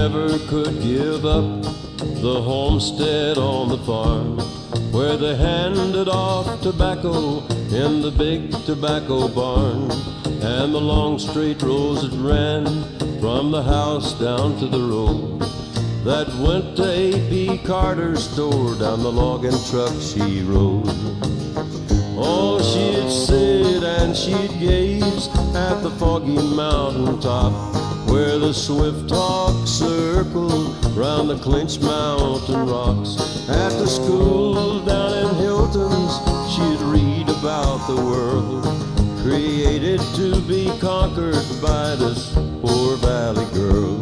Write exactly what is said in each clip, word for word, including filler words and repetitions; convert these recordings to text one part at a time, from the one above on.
never could give up the homestead on the farm, where they handed off tobacco in the big tobacco barn, and the long straight rows that ran from the house down to the road that went to A P Carter's store. Down the logging truck she rode. Oh, she'd sit and she'd gaze at the foggy mountain top, where the Swift Hawk circled round the Clinch Mountain rocks. At the school down in Hilton's, she'd read about the world created to be conquered by this poor valley girl.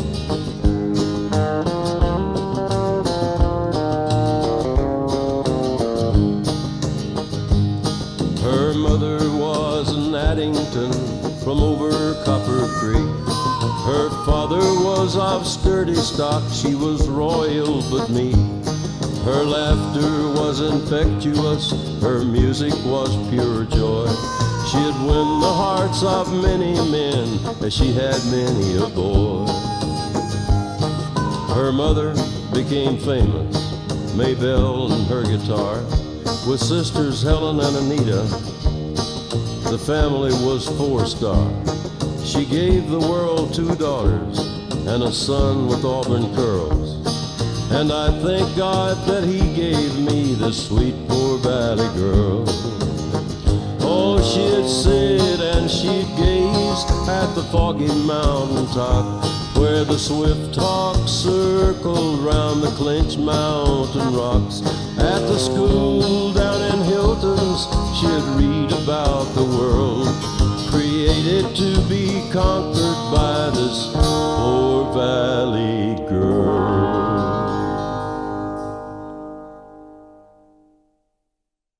Her mother was an Addington from over Copper Creek. Her father was of sturdy stock, she was royal but meek. Her laughter was infectious, her music was pure joy. She'd win the hearts of many men, as she had many a boy. Her mother became famous, Maybelle and her guitar, with sisters Helen and Anita. The family was four-star. She gave the world two daughters and a son with auburn curls. And I thank God that he gave me this sweet poor valley girl. Oh, she'd sit and she'd gaze at the foggy mountain top, where the Swift Hawk circled round the Clinch Mountain rocks. At the school down in Hilton's, she'd read about the world created to be conquered by this